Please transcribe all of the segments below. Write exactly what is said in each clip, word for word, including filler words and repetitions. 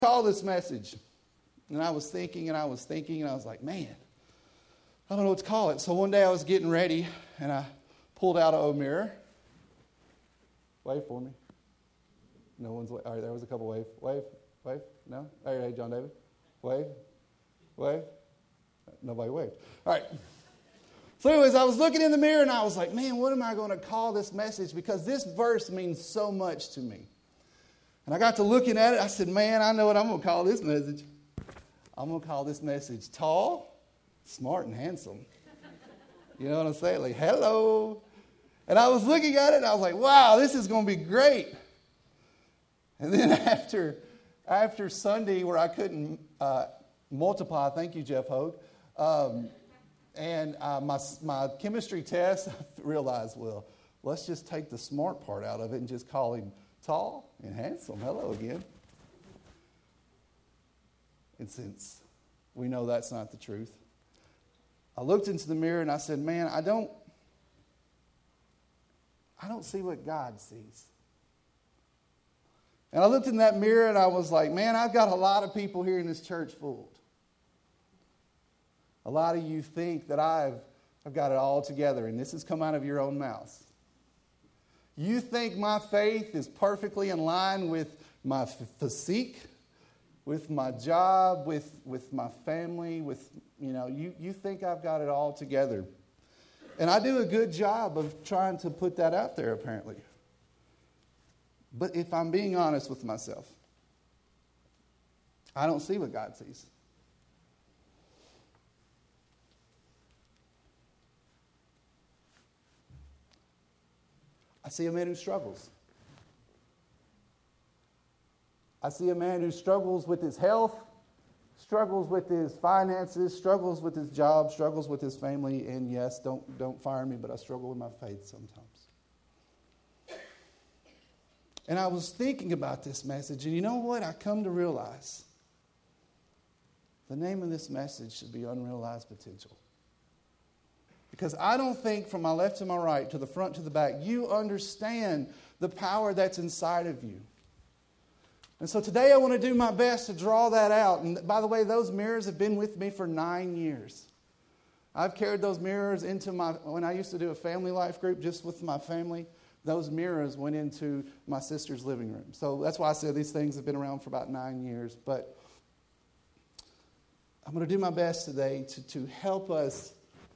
Call this message. And I was thinking and I was thinking and I was like, man, I don't know what to call it. So one day I was getting ready and I pulled out a mirror. Wave for me. No one's wave. All right, there was a couple wave. Wave. Wave. No? All right, hey, John David. Wave. Wave. Nobody waved. All right. So anyways, I was looking in the mirror and I was like, man, what am I going to call this message? Because this verse means so much to me. And I got to looking at it. I said, man, I know what I'm going to call this message. I'm going to call this message tall, smart, and handsome. You know what I'm saying? Like, hello. And I was looking at it and I was like, wow, this is going to be great. And then after, after Sunday where I couldn't uh, multiply, thank you, Jeff Hogue, um, and uh, my, my chemistry test, I realized, well, let's just take the smart part out of it and just call him tall and handsome. Hello again. And since we know that's not the truth, I looked into the mirror and I said, man, I don't, I don't see what God sees. And I looked in that mirror and I was like, man, I've got a lot of people here in this church fooled. A lot of you think that I've, I've got it all together, and this has come out of your own mouths. You think my faith is perfectly in line with my physique, with my job, with, with my family, with, you know, you, you think I've got it all together. And I do a good job of trying to put that out there, apparently. But if I'm being honest with myself, I don't see what God sees. I see a man who struggles. I see a man who struggles with his health, struggles with his finances, struggles with his job, struggles with his family, and yes, don't, don't fire me, but I struggle with my faith sometimes. And I was thinking about this message, and you know what? I come to realize the name of this message should be Unrealized Potential. Because I don't think from my left to my right, to the front to the back, you understand the power that's inside of you. And so today I want to do my best to draw that out. And by the way, those mirrors have been with me for nine years. I've carried those mirrors into my, when I used to do a family life group just with my family, those mirrors went into my sister's living room. So that's why I said these things have been around for about nine years. But I'm going to do my best today to, to help us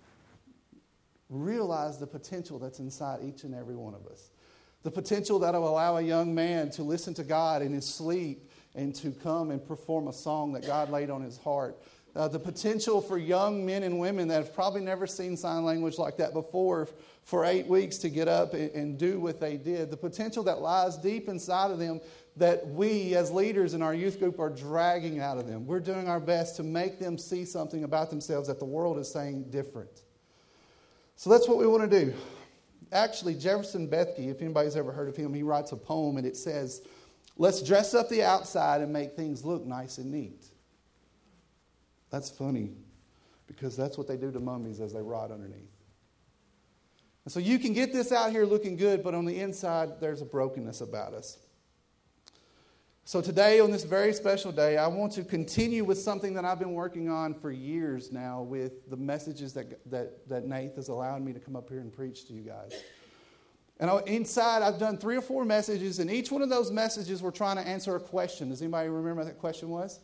realize the potential that's inside each and every one of us. The potential that will allow a young man to listen to God in his sleep and to come and perform a song that God laid on his heart. Uh, the potential for young men and women that have probably never seen sign language like that before for eight weeks to get up and, and do what they did. The potential that lies deep inside of them that we as leaders in our youth group are dragging out of them. We're doing our best to make them see something about themselves that the world is saying different. So that's what we want to do. Actually, Jefferson Bethke, if anybody's ever heard of him, he writes a poem and it says, let's dress up the outside and make things look nice and neat. That's funny because that's what they do to mummies as they rot underneath. And so you can get this out here looking good, but on the inside, there's a brokenness about us. So today, on this very special day, I want to continue with something that I've been working on for years now with the messages that that, that Nath has allowed me to come up here and preach to you guys. And I, inside, I've done three or four messages, and each one of those messages we're trying to answer a question. Does anybody remember what that question was?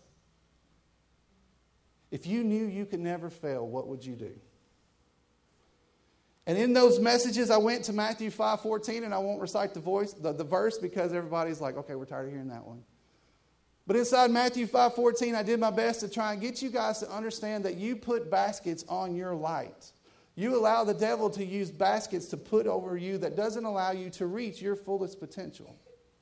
If you knew you could never fail, what would you do? And in those messages, I went to Matthew five fourteen, and I won't recite the voice, the, the verse because everybody's like, okay, we're tired of hearing that one. But inside Matthew five fourteen, I did my best to try and get you guys to understand that you put baskets on your light. You allow the devil to use baskets to put over you that doesn't allow you to reach your fullest potential.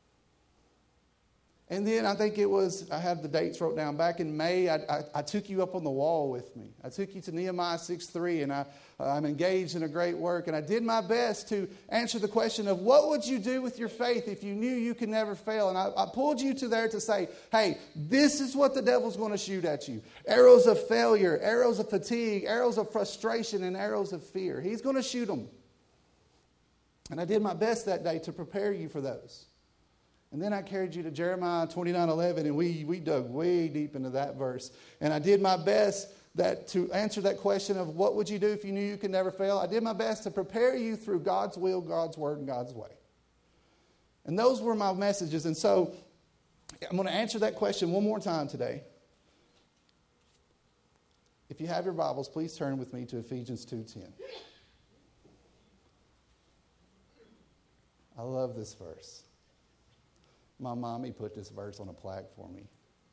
And then I think it was, I have the dates wrote down, back in May, I, I, I took you up on the wall with me. I took you to Nehemiah six three, and I, I'm engaged in a great work. And I did my best to answer the question of what would you do with your faith if you knew you could never fail? And I, I pulled you to there to say, hey, this is what the devil's going to shoot at you. Arrows of failure, arrows of fatigue, arrows of frustration, and arrows of fear. He's going to shoot them. And I did my best that day to prepare you for those. And then I carried you to Jeremiah twenty-nine eleven, and we, we dug way deep into that verse. And I did my best that to answer that question of what would you do if you knew you could never fail. I did my best to prepare you through God's will, God's word, and God's way. And those were my messages. And so I'm going to answer that question one more time today. If you have your Bibles, please turn with me to Ephesians two ten. I love this verse. My mommy put this verse on a plaque for me.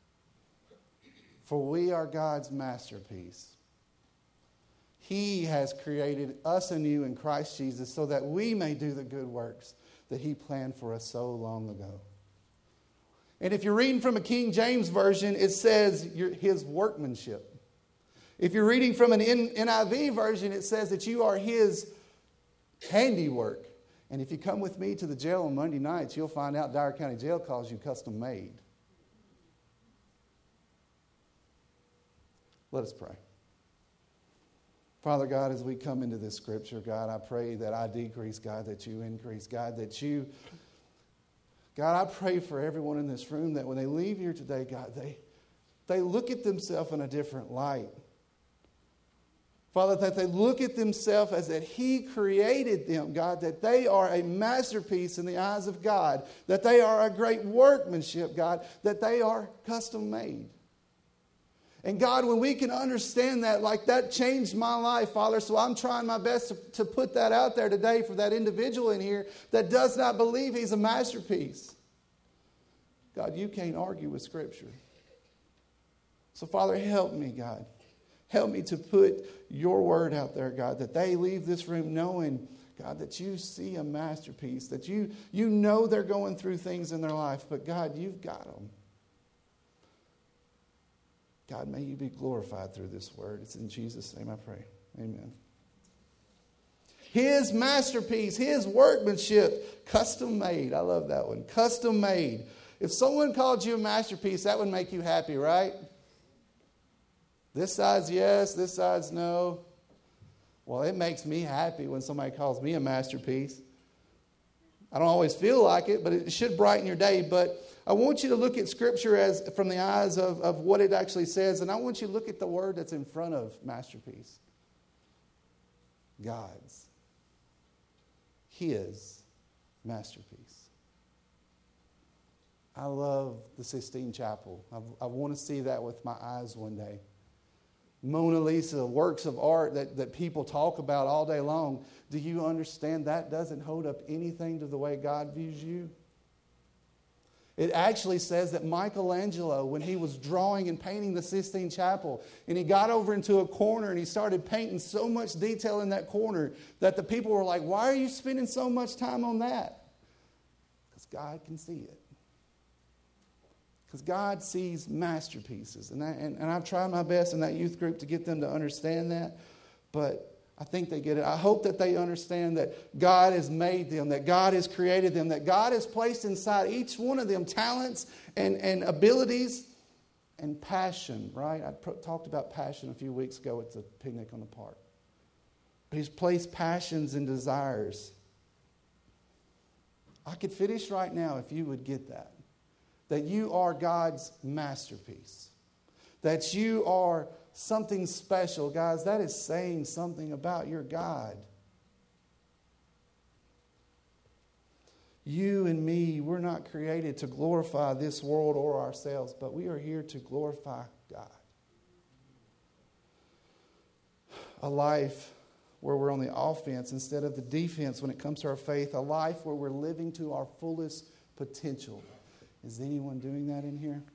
For we are God's masterpiece. He has created us anew in Christ Jesus so that we may do the good works that He planned for us so long ago. And if you're reading from a King James Version, it says His workmanship. If you're reading from an N I V version, it says that you are His handiwork. And if you come with me to the jail on Monday nights, you'll find out Dyer County Jail calls you custom made. Let us pray. Father God, as we come into this scripture, God, I pray that I decrease, God, that you increase. God, that you, God, I pray for everyone in this room that when they leave here today, God, they, they look at themselves in a different light. Father, that they look at themselves as that He created them, God, that they are a masterpiece in the eyes of God, that they are a great workmanship, God, that they are custom made. And God, when we can understand that, like that changed my life, Father, so I'm trying my best to, to put that out there today for that individual in here that does not believe he's a masterpiece. God, you can't argue with Scripture. So, Father, help me, God. Help me to put your word out there, God, that they leave this room knowing, God, that you see a masterpiece, that you, you know they're going through things in their life, but God, you've got them. God, may you be glorified through this word. It's in Jesus' name I pray. Amen. His masterpiece, His workmanship, custom made. I love that one. Custom made. If someone called you a masterpiece, that would make you happy, right? This side's yes, this side's no. Well, it makes me happy when somebody calls me a masterpiece. I don't always feel like it, but it should brighten your day. But I want you to look at Scripture as from the eyes of, of what it actually says. And I want you to look at the word that's in front of masterpiece. God's. His masterpiece. I love the Sistine Chapel. I, I want to see that with my eyes one day. Mona Lisa, works of art that, that people talk about all day long. Do you understand that doesn't hold up anything to the way God views you? It actually says that Michelangelo, when he was drawing and painting the Sistine Chapel, and he got over into a corner and he started painting so much detail in that corner that the people were like, why are you spending so much time on that? Because God can see it. Because God sees masterpieces. And, I, and, and I've tried my best in that youth group to get them to understand that. But I think they get it. I hope that they understand that God has made them, that God has created them, that God has placed inside each one of them talents and, and abilities and passion, right? I pro- talked about passion a few weeks ago at the picnic on the park. But He's placed passions and desires. I could finish right now if you would get that. That you are God's masterpiece. That you are something special. Guys, that is saying something about your God. You and me, we're not created to glorify this world or ourselves, but we are here to glorify God. A life where we're on the offense instead of the defense when it comes to our faith. A life where we're living to our fullest potential. Is anyone doing that in here?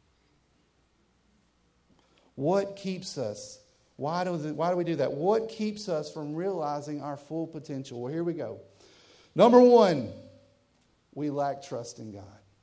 What keeps us? Why do, why do we do that? What keeps us from realizing our full potential? Well, here we go. Number one, we lack trust in God.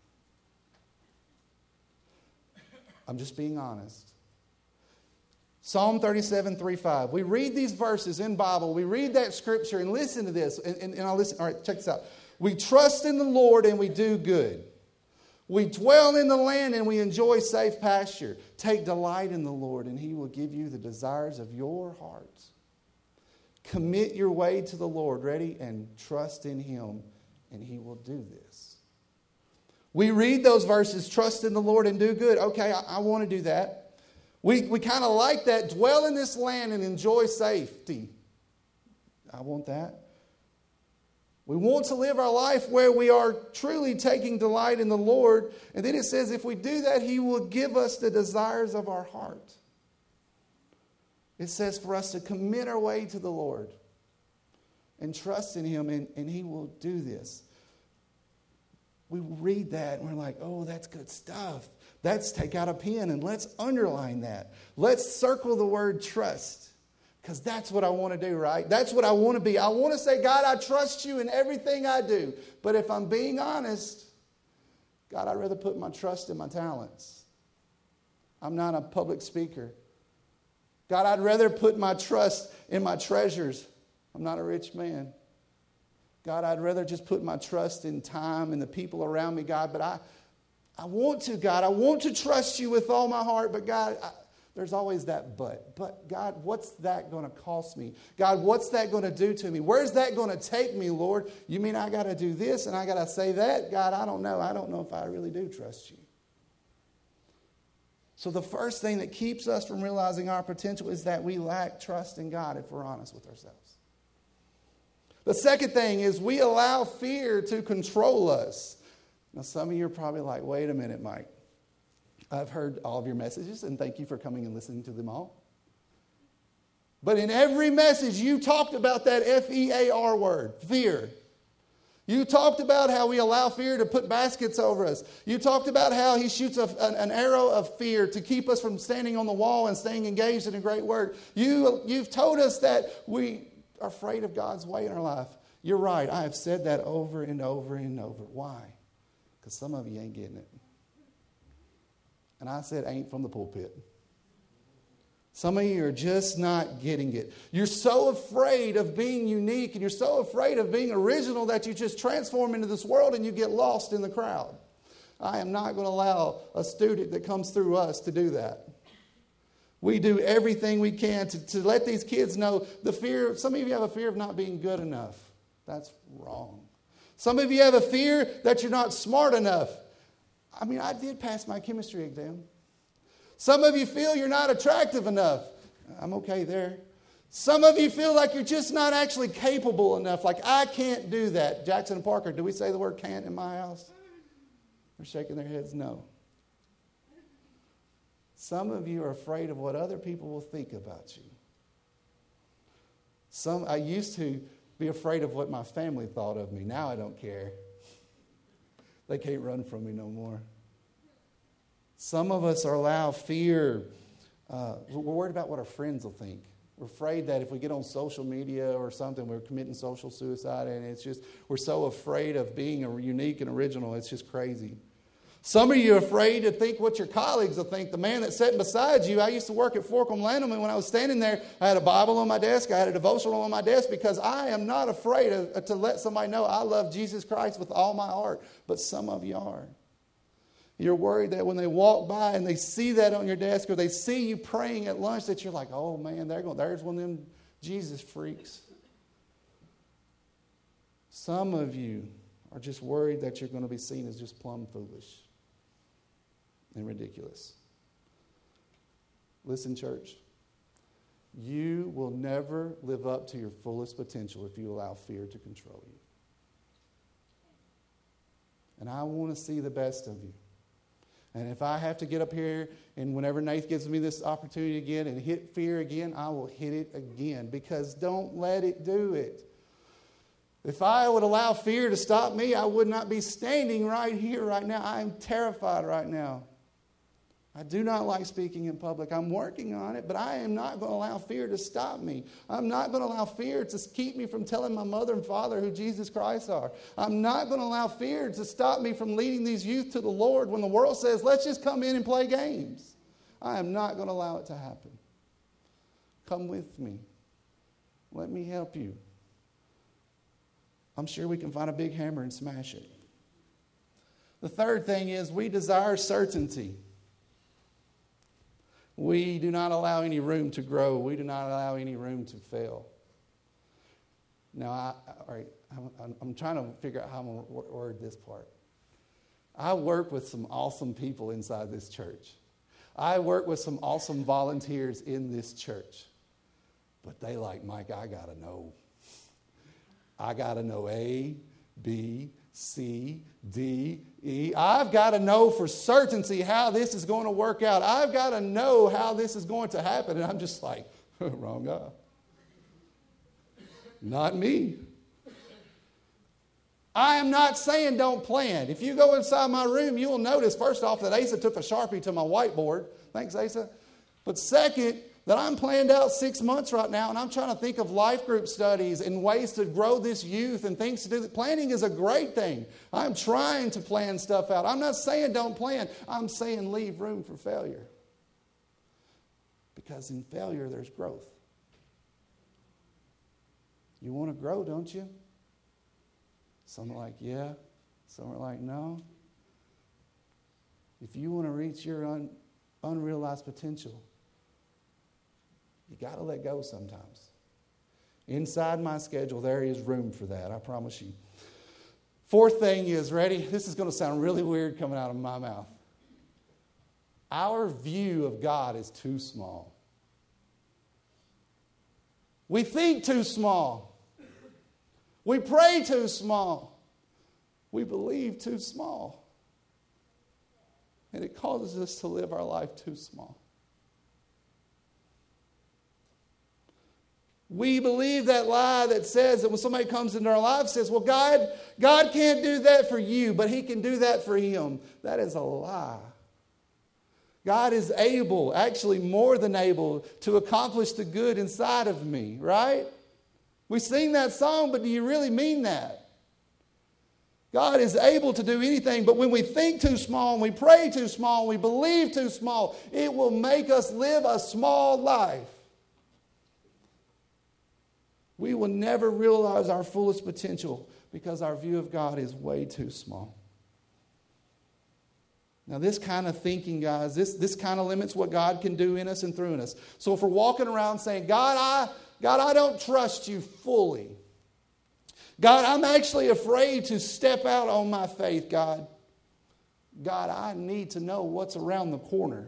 I'm just being honest. Psalm thirty-seven, three, five. We read these verses in Bible. We read that scripture and listen to this. And, and, and I'll listen. All right, check this out. We trust in the Lord and we do good. We dwell in the land and we enjoy safe pasture. Take delight in the Lord and He will give you the desires of your heart. Commit your way to the Lord, ready, and trust in Him, and He will do this. We read those verses, trust in the Lord and do good. Okay, I, I want to do that. We, we kind of like that. Dwell in this land and enjoy safety. I want that. We want to live our life where we are truly taking delight in the Lord. And then it says if we do that, He will give us the desires of our heart. It says for us to commit our way to the Lord and trust in Him, and, and He will do this. We read that and we're like, oh, that's good stuff. Let's take out a pen and let's underline that. Let's circle the word trust. Because that's what I want to do, right? That's what I want to be. I want to say, God, I trust you in everything I do. But if I'm being honest, God, I'd rather put my trust in my talents. I'm not a public speaker. God, I'd rather put my trust in my treasures. I'm not a rich man. God, I'd rather just put my trust in time and the people around me, God. But I, I want to, God. I want to trust you with all my heart. But God, I, there's always that but. But God, what's that going to cost me? God, what's that going to do to me? Where's that going to take me, Lord? You mean I got to do this and I got to say that? God, I don't know. I don't know if I really do trust you. So the first thing that keeps us from realizing our potential is that we lack trust in God, if we're honest with ourselves. The second thing is we allow fear to control us. Now, some of you are probably like, wait a minute, Mike. I've heard all of your messages, and thank you for coming and listening to them all. But in every message, you talked about that F E A R word, fear. You talked about how we allow fear to put baskets over us. You talked about how he shoots a, an, an arrow of fear to keep us from standing on the wall and staying engaged in a great word. You, you've told us that we are afraid of God's way in our life. You're right. I have said that over and over and over. Why? Because some of you ain't getting it. And I said ain't from the pulpit. Some of you are just not getting it. You're so afraid of being unique and you're so afraid of being original that you just transform into this world and you get lost in the crowd. I am not going to allow a student that comes through us to do that. We do everything we can to, to let these kids know the fear. Some of you have a fear of not being good enough. That's wrong. Some of you have a fear that you're not smart enough. I mean, I did pass my chemistry exam. Some of you feel you're not attractive enough. I'm okay there. Some of you feel like you're just not actually capable enough. Like, I can't do that. Jackson and Parker, do we say the word can't in my house? They're shaking their heads no. Some of you are afraid of what other people will think about you. Some I used to be afraid of what my family thought of me. Now I don't care. They can't run from me no more. Some of us are allowed fear. Uh, we're worried about what our friends will think. We're afraid that if we get on social media or something, we're committing social suicide. And it's just, we're so afraid of being unique and original. It's just crazy. Some of you are afraid to think what your colleagues will think. The man that's sitting beside you, I used to work at Forkham Lanham, and when I was standing there, I had a Bible on my desk. I had a devotional on my desk because I am not afraid of, to let somebody know I love Jesus Christ with all my heart. But some of you are. You're worried that when they walk by and they see that on your desk or they see you praying at lunch that you're like, oh man, there go, there's one of them Jesus freaks. Some of you are just worried that you're going to be seen as just plumb foolish and ridiculous. Listen, church, you will never live up to your fullest potential if you allow fear to control you. And I want to see the best of you. And if I have to get up here and whenever Nath gives me this opportunity again and hit fear again, I will hit it again, because don't let it do it. If I would allow fear to stop me, I would not be standing right here right now. I am terrified right now. I do not like speaking in public. I'm working on it, but I am not going to allow fear to stop me. I'm not going to allow fear to keep me from telling my mother and father who Jesus Christ are. I'm not going to allow fear to stop me from leading these youth to the Lord when the world says, let's just come in and play games. I am not going to allow it to happen. Come with me. Let me help you. I'm sure we can find a big hammer and smash it. The third thing is we desire certainty. We do not allow any room to grow. We do not allow any room to fail. Now, I, all right, I'm, I'm trying to figure out how I'm going to word this part. I work with some awesome people inside this church. I work with some awesome volunteers in this church. But they like, Mike, I got to know. I got to know A, B, C, D, E. I've got to know for certainty how this is going to work out. I've got to know how this is going to happen. And I'm just like, wrong guy. Not me. I am not saying don't plan. If you go inside my room, you will notice, first off, that Asa took a Sharpie to my whiteboard. Thanks, Asa. But second, that I'm planned out six months right now, and I'm trying to think of life group studies and ways to grow this youth and things to do. Planning is a great thing. I'm trying to plan stuff out. I'm not saying don't plan. I'm saying leave room for failure. Because in failure, there's growth. You want to grow, don't you? Some are like, yeah. Some are like, no. If you want to reach your un, unrealized potential, you got to let go sometimes. Inside my schedule, there is room for that, I promise you. Fourth thing is, ready? This is going to sound really weird coming out of my mouth. Our view of God is too small. We think too small. We pray too small. We believe too small. And it causes us to live our life too small. We believe that lie that says that when somebody comes into our life says, well, God, God can't do that for you, but He can do that for him. That is a lie. God is able, actually more than able, to accomplish the good inside of me, right? We sing that song, but do you really mean that? God is able to do anything, but when we think too small, and we pray too small, and we believe too small, it will make us live a small life. We will never realize our fullest potential because our view of God is way too small. Now, this kind of thinking, guys, this, this kind of limits what God can do in us and through us. So if we're walking around saying, God, I, God, I don't trust you fully. God, I'm actually afraid to step out on my faith, God. God, I need to know what's around the corner.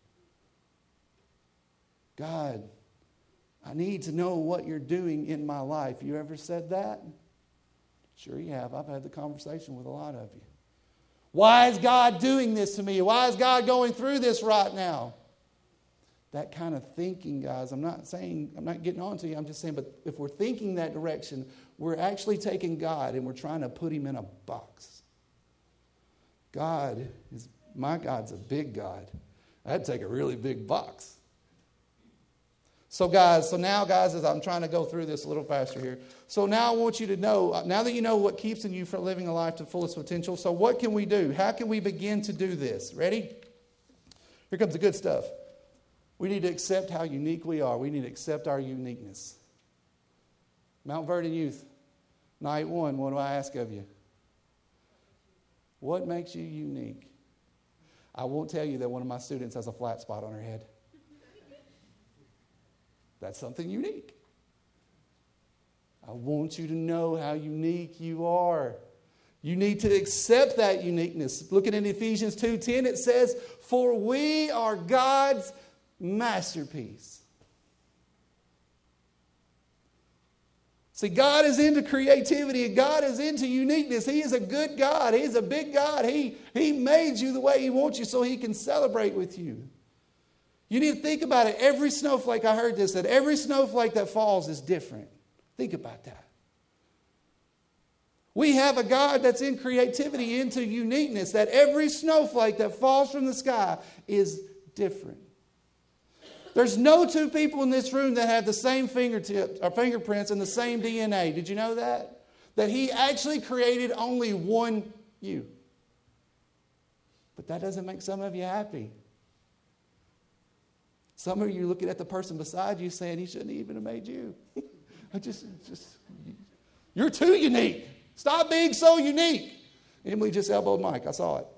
God, I need to know what you're doing in my life. You ever said that? Sure you have. I've had the conversation with a lot of you. Why is God doing this to me? Why is God going through this right now? That kind of thinking, guys, I'm not saying, I'm not getting on to you. I'm just saying, but if we're thinking that direction, we're actually taking God and we're trying to put him in a box. God is, my God's a big God. I'd take a really big box. So guys, so now guys, as I'm trying to go through this a little faster here. So now I want you to know, now that you know what keeps you from living a life to fullest potential, so what can we do? How can we begin to do this? Ready? Here comes the good stuff. We need to accept how unique we are. We need to accept our uniqueness. Mount Vernon Youth, night one, what do I ask of you? What makes you unique? I won't tell you that one of my students has a flat spot on her head. That's something unique. I want you to know how unique you are. You need to accept that uniqueness. Looking in Ephesians two ten, it says, "For we are God's masterpiece." See, God is into creativity and God is into uniqueness. He is a good God. He's a big God. He, he made you the way He wants you so He can celebrate with you. You need to think about it. Every snowflake, I heard this, that every snowflake that falls is different. Think about that. We have a God that's in creativity, into uniqueness, that every snowflake that falls from the sky is different. There's no two people in this room that have the same fingertips or fingerprints and the same D N A. Did you know that? That He actually created only one you. But that doesn't make some of you happy. Some of you looking at the person beside you saying, he shouldn't even have made you. I just, just, you're too unique. Stop being so unique. Emily just elbowed Mike. I saw it.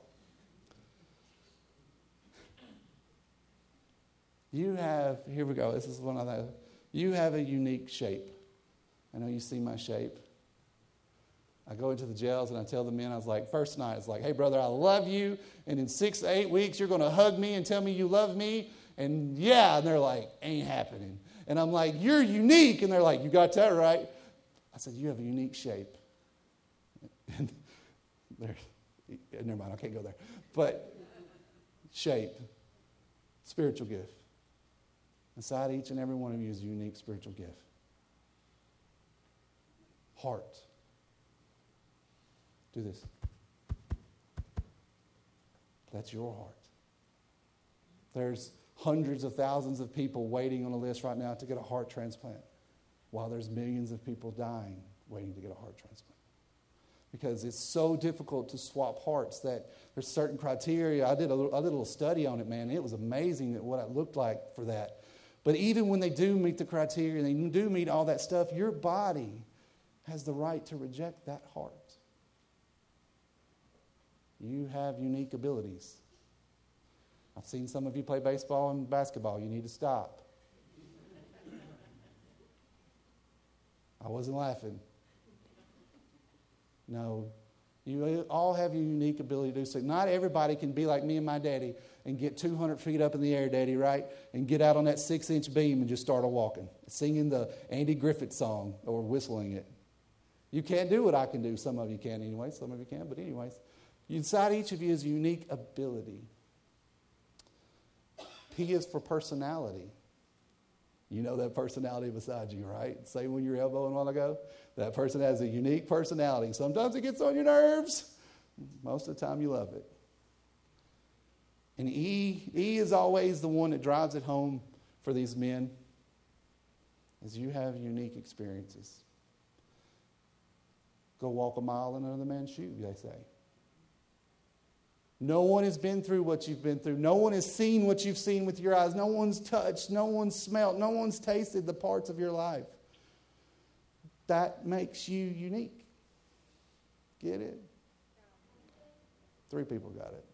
You have, here we go. This is one of the, you have a unique shape. I know you see my shape. I go into the jails and I tell the men, I was like, first night, it's like, hey, brother, I love you. And in six to eight weeks, you're going to hug me and tell me you love me. And yeah, and they're like, ain't happening. And I'm like, you're unique. And they're like, you got that right. I said, you have a unique shape. And they're, never mind, I can't go there. But shape, spiritual gift. Inside each and every one of you is a unique spiritual gift. Heart. Do this. That's your heart. There's hundreds of thousands of people waiting on a list right now to get a heart transplant, while there's millions of people dying waiting to get a heart transplant. Because it's so difficult to swap hearts that there's certain criteria. I did a, I did a little study on it, man. It was amazing what it looked like for that. But even when they do meet the criteria, and they do meet all that stuff, your body has the right to reject that heart. You have unique abilities. I've seen some of you play baseball and basketball. You need to stop. I wasn't laughing. No, you all have a unique ability to do so. Not everybody can be like me and my daddy and get two hundred feet up in the air, Daddy, right? And get out on that six-inch beam and just start a walking, singing the Andy Griffith song or whistling it. You can't do what I can do. Some of you can anyway. Some of you can. But anyways, inside each of you is a unique ability. P is for personality. You know that personality beside you, right? Same when you were elbowing a while ago. That person has a unique personality. Sometimes it gets on your nerves. Most of the time you love it. And E, E is always the one that drives it home for these men, is you have unique experiences. Go walk a mile in another man's shoe, they say. No one has been through what you've been through. No one has seen what you've seen with your eyes. No one's touched. No one's smelt. No one's tasted the parts of your life. That makes you unique. Get it? Three people got it.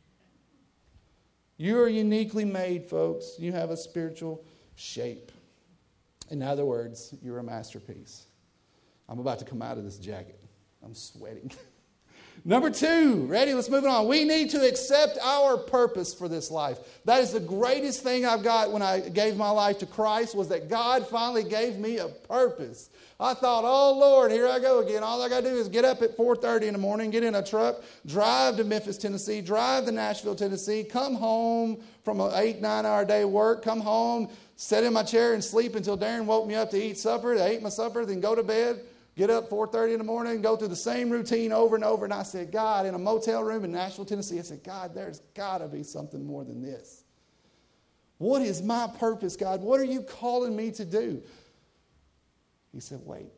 You are uniquely made, folks. You have a spiritual shape. In other words, you're a masterpiece. I'm about to come out of this jacket. I'm sweating. Number two, ready? Let's move on. We need to accept our purpose for this life. That is the greatest thing I've got when I gave my life to Christ, was that God finally gave me a purpose. I thought, oh, Lord, here I go again. All I got to do is get up at four thirty in the morning, get in a truck, drive to Memphis, Tennessee, drive to Nashville, Tennessee, come home from an eight, nine-hour day work, come home, sit in my chair and sleep until Darren woke me up to eat supper. I ate my supper, then go to bed. Get up four thirty in the morning and go through the same routine over and over. And I said, God, in a motel room in Nashville, Tennessee, I said, God, there's got to be something more than this. What is my purpose, God? What are you calling me to do? He said, wait.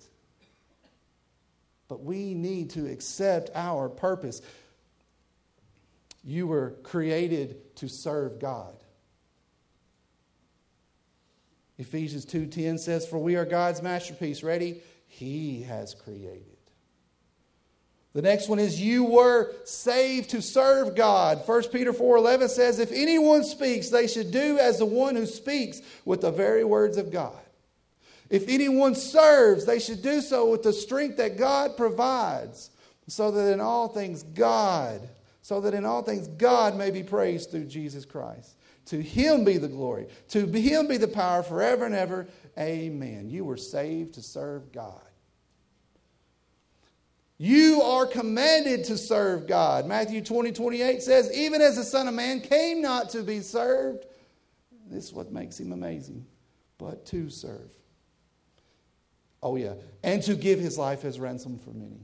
But we need to accept our purpose. You were created to serve God. Ephesians two ten says, for we are God's masterpiece. Ready? He has created. The next one is you were saved to serve God. First Peter four eleven says, if anyone speaks, they should do as the one who speaks with the very words of God. If anyone serves, they should do so with the strength that God provides, so that in all things God, so that in all things God may be praised through Jesus Christ. To Him be the glory. To Him be the power forever and ever. Amen. You were saved to serve God. You are commanded to serve God. Matthew twenty, twenty-eight says, even as the Son of Man came not to be served. This is what makes Him amazing. But to serve. Oh yeah. And to give His life as ransom for many.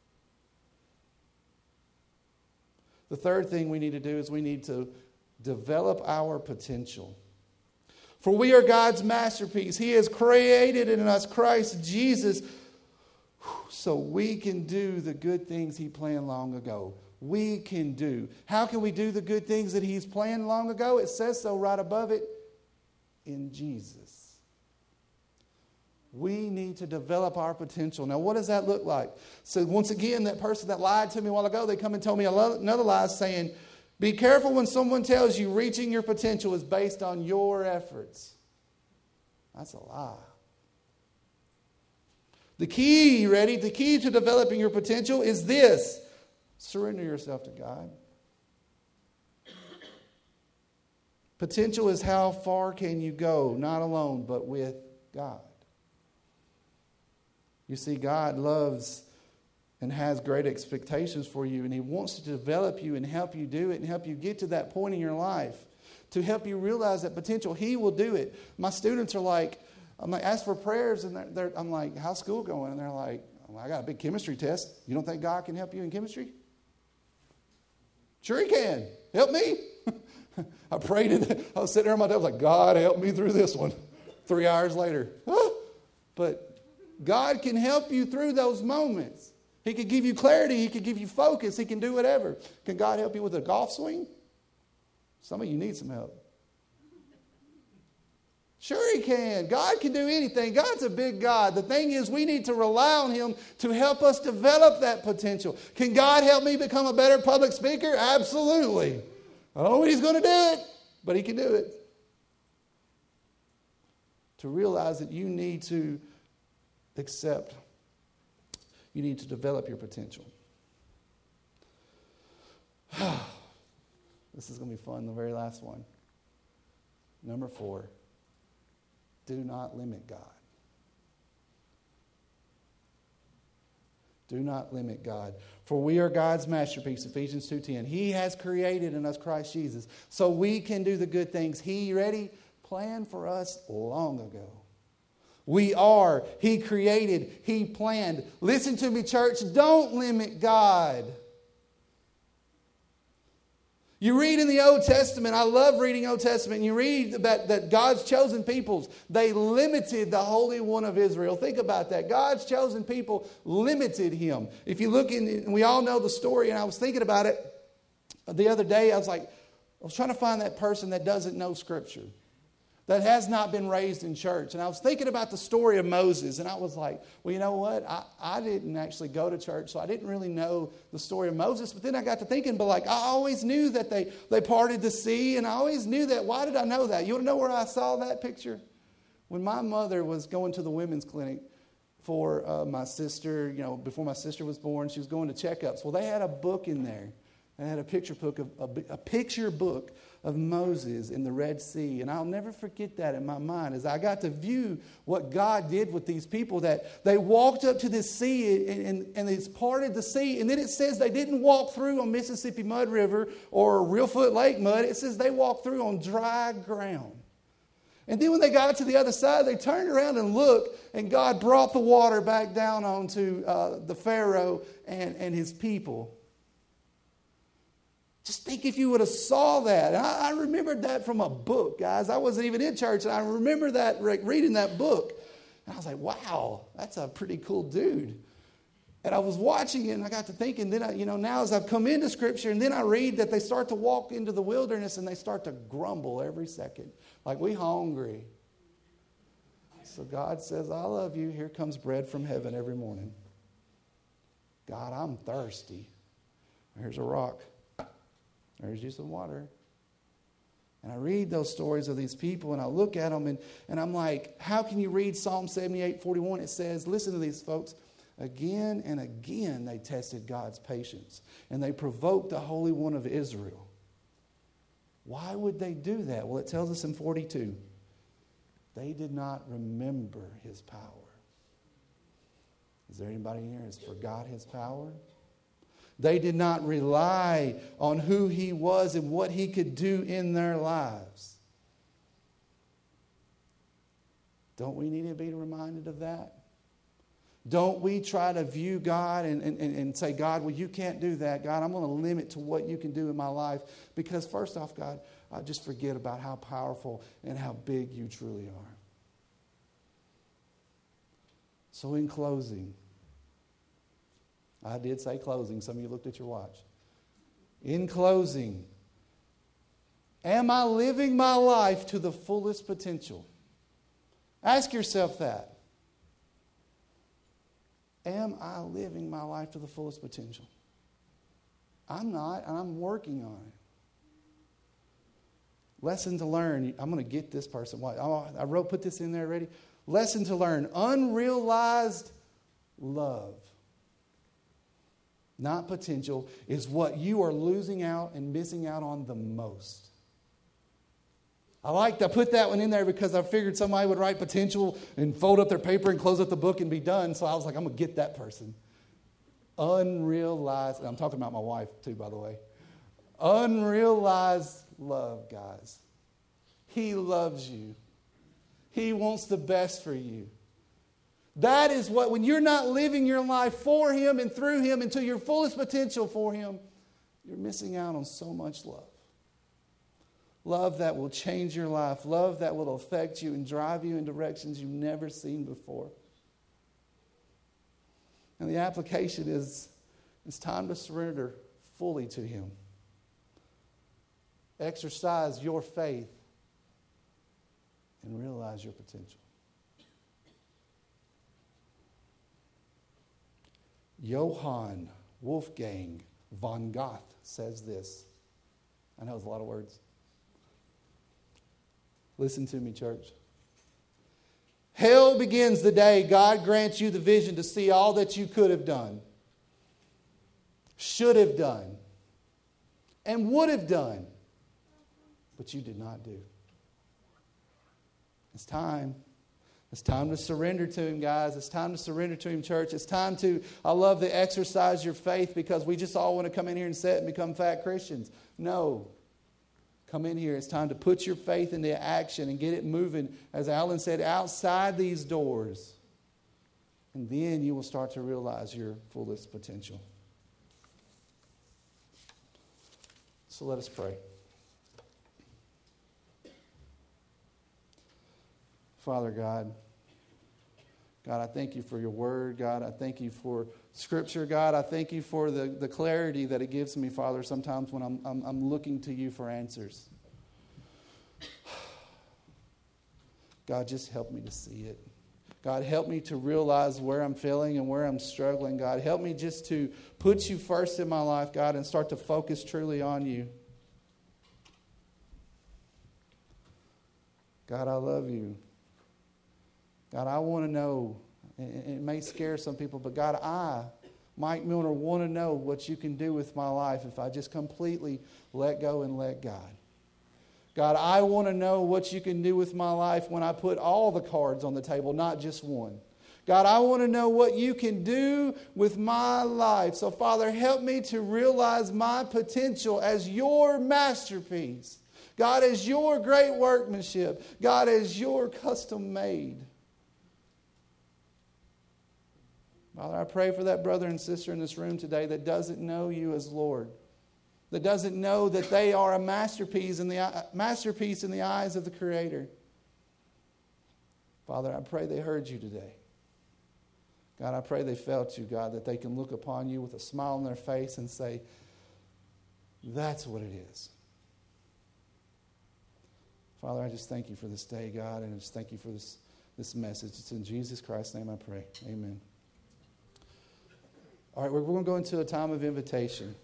The third thing we need to do is we need to develop our potential. For we are God's masterpiece. He has created in us Christ Jesus so we can do the good things He planned long ago. We can do. How can we do the good things that He's planned long ago? It says so right above it. In Jesus. We need to develop our potential. Now, what does that look like? So once again, that person that lied to me a while ago, they come and told me another lie saying, be careful when someone tells you reaching your potential is based on your efforts. That's a lie. The key, ready? The key to developing your potential is this. Surrender yourself to God. Potential is how far can you go, not alone, but with God. You see, God loves and has great expectations for you, and He wants to develop you and help you do it and help you get to that point in your life to help you realize that potential. He will do it. My students are like, I'm like, ask for prayers, and they're, they're, I'm like, how's school going? And they're like, well, I got a big chemistry test. You don't think God can help you in chemistry? Sure He can. Help me. I prayed it. I was sitting there on my desk like, God, help me through this one. Three hours later. But God can help you through those moments. He can give you clarity. He can give you focus. He can do whatever. Can God help you with a golf swing? Some of you need some help. Sure He can. God can do anything. God's a big God. The thing is, we need to rely on Him to help us develop that potential. Can God help me become a better public speaker? Absolutely. I don't know when He's going to do it, but He can do it. To realize that you need to accept, you need to develop your potential. This is going to be fun, the very last one. Number four, do not limit God. Do not limit God. For we are God's masterpiece, Ephesians two ten. He has created in us Christ Jesus so we can do the good things He, ready, planned for us long ago. We are. He created. He planned. Listen to me, church. Don't limit God. You read in the Old Testament, I love reading Old Testament, and you read that, that God's chosen peoples, they limited the Holy One of Israel. Think about that. God's chosen people limited Him. If you look in, and we all know the story, and I was thinking about it the other day, I was like, I was trying to find that person that doesn't know Scripture, that has not been raised in church. And I was thinking about the story of Moses, and I was like, well, you know what? I, I didn't actually go to church, so I didn't really know the story of Moses. But then I got to thinking, but like, I always knew that they, they parted the sea, and I always knew that. Why did I know that? You want to know where I saw that picture? When my mother was going to the women's clinic for uh, my sister, you know, before my sister was born, she was going to checkups. Well, they had a book in there. They had a picture book of a, a picture book of Moses in the Red Sea. And I'll never forget that in my mind as I got to view what God did with these people, that they walked up to this sea and, and, and it's parted the sea. And then it says they didn't walk through on Mississippi Mud River or Reelfoot Lake mud. It says they walked through on dry ground. And then when they got to the other side, they turned around and looked, and God brought the water back down onto uh, the Pharaoh and, and his people. Just think if you would have saw that. I, I remembered that from a book, guys. I wasn't even in church, and I remember that reading that book. And I was like, wow, that's a pretty cool dude. And I was watching it, and I got to thinking, then I, you know, now as I've come into Scripture, and then I read that they start to walk into the wilderness, and they start to grumble every second. Like, we hungry. So God says, I love you. Here comes bread from heaven every morning. God, I'm thirsty. Here's a rock. There's you some water. And I read those stories of these people, and I look at them, and, and I'm like, how can you read Psalm seventy-eight forty-one? It says, listen to these folks. Again and again they tested God's patience, and they provoked the Holy One of Israel. Why would they do that? Well, it tells us in forty-two. They did not remember His power. Is there anybody here who has forgot His power? They did not rely on who He was and what He could do in their lives. Don't we need to be reminded of that? Don't we try to view God and, and, and say, God, well, you can't do that. God, I'm going to limit to what you can do in my life. Because first off, God, I just forget about how powerful and how big you truly are. So in closing, I did say closing. Some of you looked at your watch. In closing, am I living my life to the fullest potential? Ask yourself that. Am I living my life to the fullest potential? I'm not, and I'm working on it. Lesson to learn. I'm going to get this person. I wrote, put this in there already. Lesson to learn. Unrealized love, not potential, is what you are losing out and missing out on the most. I like to put that one in there because I figured somebody would write potential and fold up their paper and close up the book and be done. So I was like, I'm going to get that person. Unrealized, and I'm talking about my wife too, by the way. Unrealized love, guys. He loves you. He wants the best for you. That is what, when you're not living your life for Him and through Him into your fullest potential for Him, you're missing out on so much love. Love that will change your life. Love that will affect you and drive you in directions you've never seen before. And the application is, it's time to surrender fully to Him. Exercise your faith and realize your potential. Johann Wolfgang von Goethe says this. I know it's a lot of words. Listen to me, church. Hell begins the day God grants you the vision to see all that you could have done, should have done, and would have done, but you did not do. It's time. It's time to surrender to Him, guys. It's time to surrender to Him, church. It's time to, I love to exercise your faith because we just all want to come in here and sit and become fat Christians. No. Come in here. It's time to put your faith into action and get it moving, as Alan said, outside these doors. And then you will start to realize your fullest potential. So let us pray. Father God, God, I thank You for Your word. God, I thank You for Scripture. God, I thank You for the, the clarity that it gives me, Father, sometimes when I'm, I'm, I'm looking to You for answers. God, just help me to see it. God, help me to realize where I'm failing and where I'm struggling. God, help me just to put You first in my life, God, and start to focus truly on You. God, I love You. God, I want to know, it may scare some people, but God, I, Mike Milner, want to know what You can do with my life if I just completely let go and let God. God, I want to know what You can do with my life when I put all the cards on the table, not just one. God, I want to know what You can do with my life. So, Father, help me to realize my potential as Your masterpiece. God, as Your great workmanship. God, as Your custom made. Father, I pray for that brother and sister in this room today that doesn't know You as Lord, that doesn't know that they are a masterpiece in the masterpiece in the eyes of the Creator. Father, I pray they heard You today. God, I pray they felt You, God, that they can look upon You with a smile on their face and say, that's what it is. Father, I just thank You for this day, God, and I just thank You for this, this message. It's in Jesus Christ's name I pray. Amen. All right, we're going to go into a time of invitation.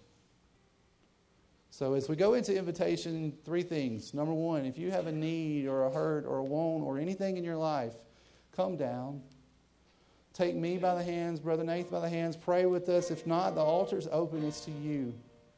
So as we go into invitation, three things. Number one, if you have a need or a hurt or a want or anything in your life, come down. Take me by the hands, Brother Nathan by the hands. Pray with us. If not, the altar's open. It's to you.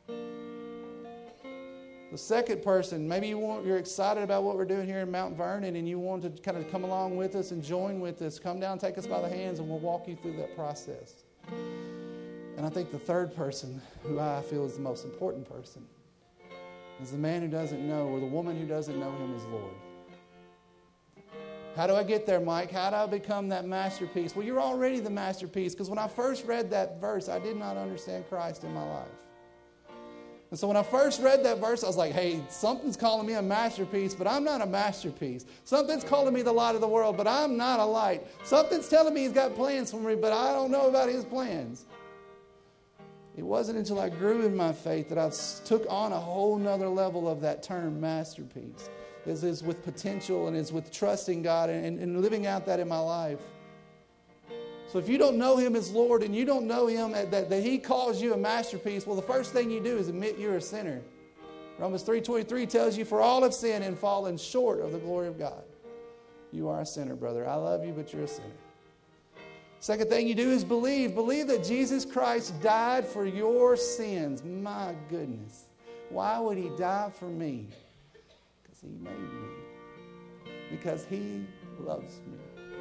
The second person, maybe you want, you're excited about what we're doing here in Mount Vernon and you want to kind of come along with us and join with us. Come down, take us by the hands, and we'll walk you through that process. And I think the third person, who I feel is the most important person, is the man who doesn't know, or the woman who doesn't know Him as Lord. How do I get there, Mike? How do I become that masterpiece? Well, you're already the masterpiece, because when I first read that verse, I did not understand Christ in my life. And so when I first read that verse, I was like, hey, something's calling me a masterpiece, but I'm not a masterpiece. Something's calling me the light of the world, but I'm not a light. Something's telling me He's got plans for me, but I don't know about His plans. It wasn't until I grew in my faith that I took on a whole nother level of that term, masterpiece. This is with potential and is with trusting God and, and living out that in my life. So if you don't know Him as Lord and you don't know Him, that, that He calls you a masterpiece, well, the first thing you do is admit you're a sinner. Romans three twenty-three tells you, for all have sinned and fallen short of the glory of God. You are a sinner, brother. I love you, but you're a sinner. Second thing you do is believe. Believe that Jesus Christ died for your sins. My goodness. Why would he die for me? Because he made me. Because he loves me.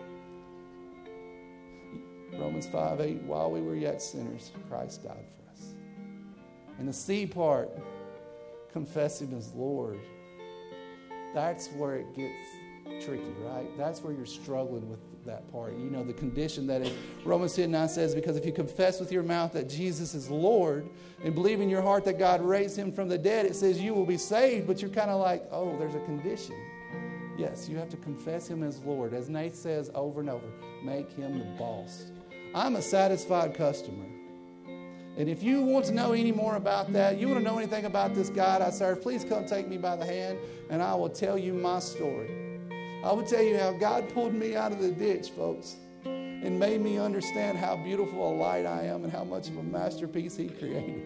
Romans five eight, while we were yet sinners, Christ died for us. And the C part, confess him as Lord. That's where it gets tricky, right? That's where you're struggling with that part. You know, the condition that is, Romans ten nine says, because if you confess with your mouth that Jesus is Lord and believe in your heart that God raised him from the dead, it says you will be saved, but you're kind of like, oh, there's a condition. Yes, you have to confess him as Lord. As Nate says over and over, make him the boss. I'm a satisfied customer. And if you want to know any more about that, you want to know anything about this God I serve, please come take me by the hand and I will tell you my story. I will tell you how God pulled me out of the ditch, folks, and made me understand how beautiful a light I am and how much of a masterpiece he created.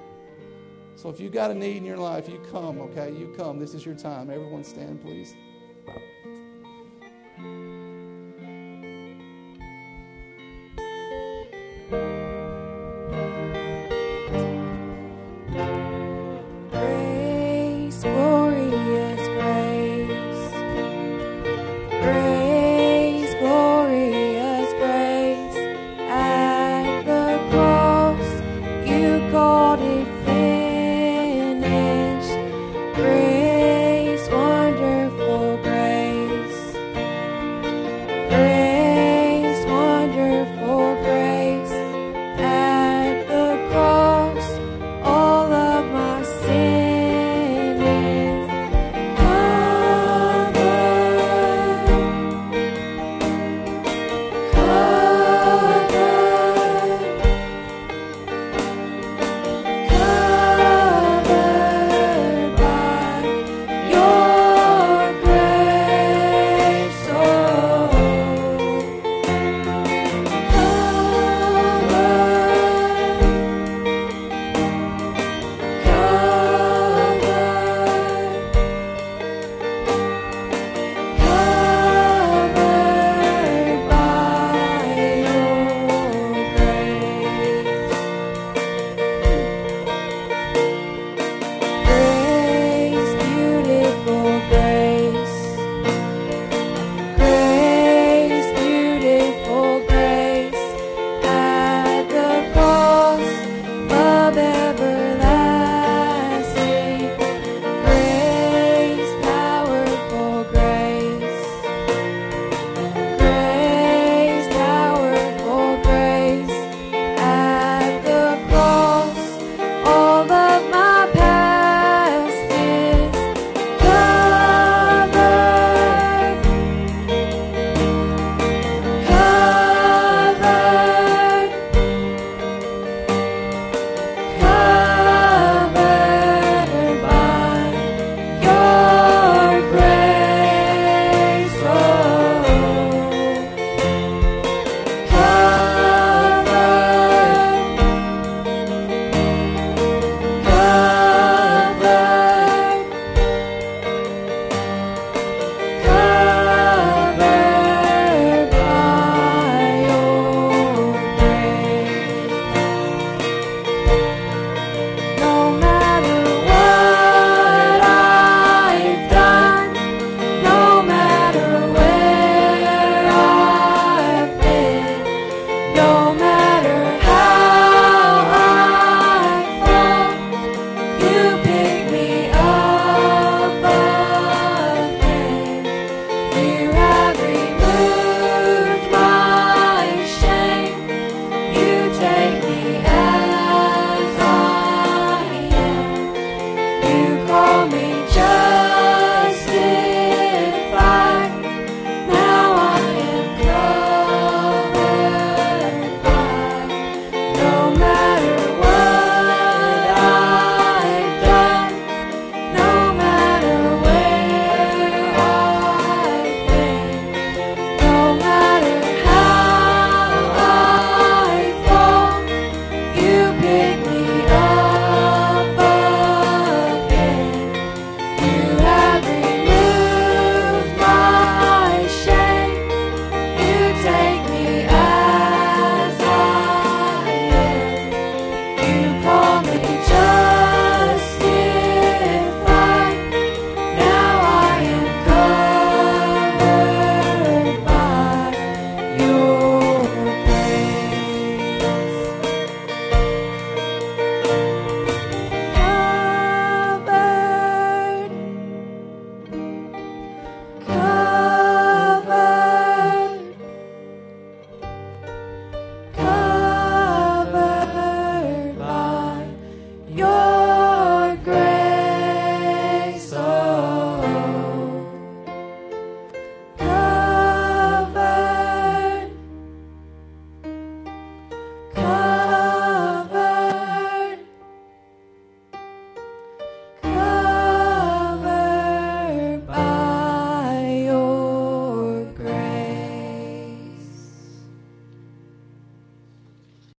So if you got a need in your life, you come, okay? You come. This is your time. Everyone stand, please. You